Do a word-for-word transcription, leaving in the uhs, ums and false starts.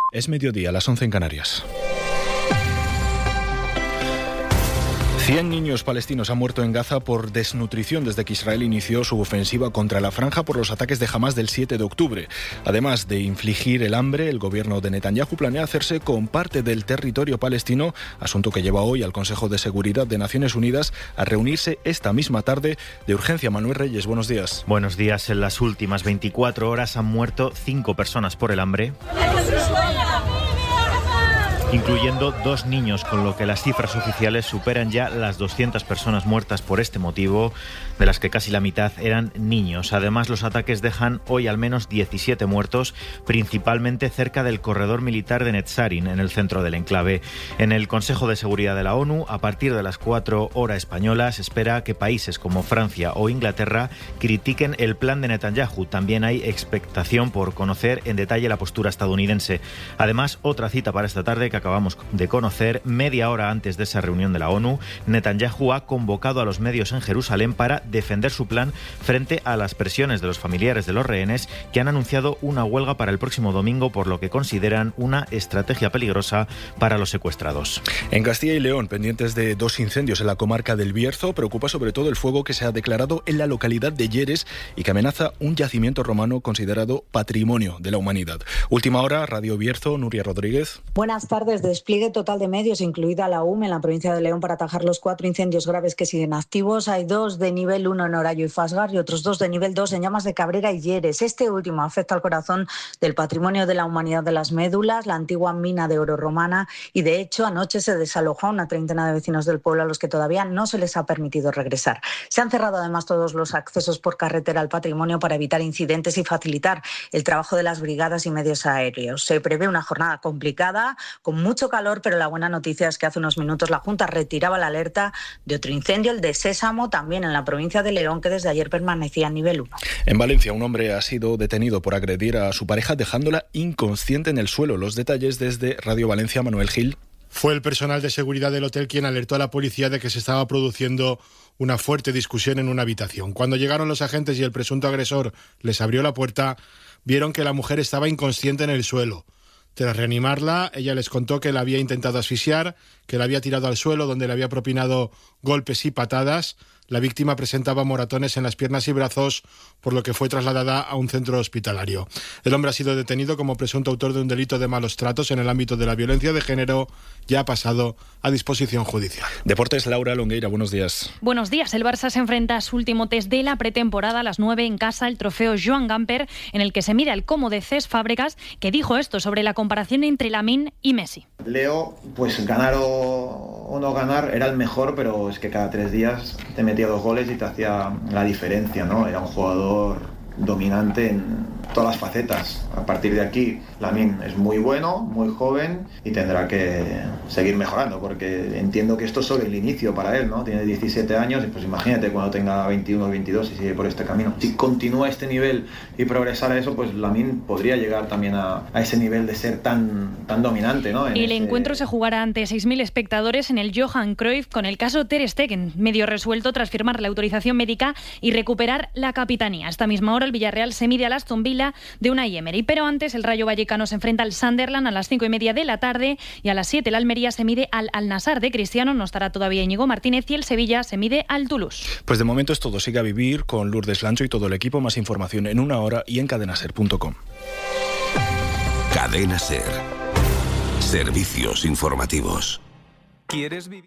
Es mediodía, las once en Canarias. Cien niños palestinos han muerto en Gaza por desnutrición desde que Israel inició su ofensiva contra la franja por los ataques de Hamás del siete de octubre. Además de infligir el hambre, el gobierno de Netanyahu planea hacerse con parte del territorio palestino, asunto que lleva hoy al Consejo de Seguridad de Naciones Unidas a reunirse esta misma tarde de urgencia. Manuel Reyes, buenos días. Buenos días. En las últimas veinticuatro horas han muerto cinco personas por el hambre, incluyendo dos niños, con lo que las cifras oficiales superan ya las doscientas personas muertas por este motivo, de las que casi la mitad eran niños. Además, los ataques dejan hoy al menos diecisiete muertos, principalmente cerca del corredor militar de Netzarim, en el centro del enclave. En el Consejo de Seguridad de la ONU, a partir de las cuatro horas españolas, se espera que países como Francia o Inglaterra critiquen el plan de Netanyahu. También hay expectación por conocer en detalle la postura estadounidense. Además, otra cita para esta tarde que acabamos de conocer, media hora antes de esa reunión de la ONU, Netanyahu ha convocado a los medios en Jerusalén para defender su plan frente a las presiones de los familiares de los rehenes, que han anunciado una huelga para el próximo domingo, por lo que consideran una estrategia peligrosa para los secuestrados. En Castilla y León, pendientes de dos incendios en la comarca del Bierzo, preocupa sobre todo el fuego que se ha declarado en la localidad de Lleres y que amenaza un yacimiento romano considerado patrimonio de la humanidad. Última hora, Radio Bierzo, Nuria Rodríguez. Buenas tardes. Despliegue total de medios, incluida la U M E en la provincia de León, para atajar los cuatro incendios graves que siguen activos. Hay dos de nivel uno en Orayo y Fasgar y otros dos de nivel dos en Llamas de Cabrera y Lleres. Este último afecta al corazón del patrimonio de la humanidad de las Médulas, la antigua mina de oro romana, y de hecho anoche se desalojó a una treintena de vecinos del pueblo a los que todavía no se les ha permitido regresar. Se han cerrado además todos los accesos por carretera al patrimonio para evitar incidentes y facilitar el trabajo de las brigadas y medios aéreos. Se prevé una jornada complicada, con mucho calor, pero la buena noticia es que hace unos minutos la Junta retiraba la alerta de otro incendio, el de Sésamo, también en la provincia de León, que desde ayer permanecía a nivel uno. En Valencia, un hombre ha sido detenido por agredir a su pareja dejándola inconsciente en el suelo. Los detalles desde Radio Valencia, Manuel Gil. Fue el personal de seguridad del hotel quien alertó a la policía de que se estaba produciendo una fuerte discusión en una habitación. Cuando llegaron los agentes y el presunto agresor les abrió la puerta, vieron que la mujer estaba inconsciente en el suelo. Tras reanimarla, ella les contó que la había intentado asfixiar, que la había tirado al suelo, donde le había propinado golpes y patadas. La víctima presentaba moratones en las piernas y brazos, por lo que fue trasladada a un centro hospitalario. El hombre ha sido detenido como presunto autor de un delito de malos tratos en el ámbito de la violencia de género. Ya ha pasado a disposición judicial. Deportes, Laura Longueira, buenos días. Buenos días. El Barça se enfrenta a su último test de la pretemporada a las nueve en casa, el trofeo Joan Gamper, en el que se mira el cómo de Cesc Fàbregas, que dijo esto sobre la comparación entre Lamine y Messi. Leo, pues ganar o, o no ganar, era el mejor, pero es que cada tres días te metía dos goles y te hacía la diferencia, ¿no? Era un jugador dominante en todas las facetas. A partir de aquí, Lamine es muy bueno, muy joven y tendrá que seguir mejorando, porque entiendo que esto es solo el inicio para él, ¿no? Tiene diecisiete años y pues imagínate cuando tenga veintiuno o veintidós y sigue por este camino. Si continúa este nivel y progresar a eso, pues Lamine podría llegar también a, a ese nivel de ser tan, tan dominante, ¿no? En el ese... encuentro se jugará ante seis mil espectadores en el Johan Cruyff, con el caso Ter Stegen medio resuelto tras firmar la autorización médica y recuperar la capitanía. A esta misma hora el Villarreal se mide al Aston Villa de Unai Emery, pero antes el Rayo Vallecano se enfrenta al Sunderland a las cinco y media de la tarde y a las siete el Almería se mide al Al-Nassr de Cristiano, no estará todavía Íñigo Martínez, y el Sevilla se mide al Toulouse. Pues de momento es todo, sigue a vivir con Lourdes Lancho y todo el equipo. Más información en una hora y en cadena ser punto com. Cadena Ser. Servicios informativos. ¿Quieres vivir?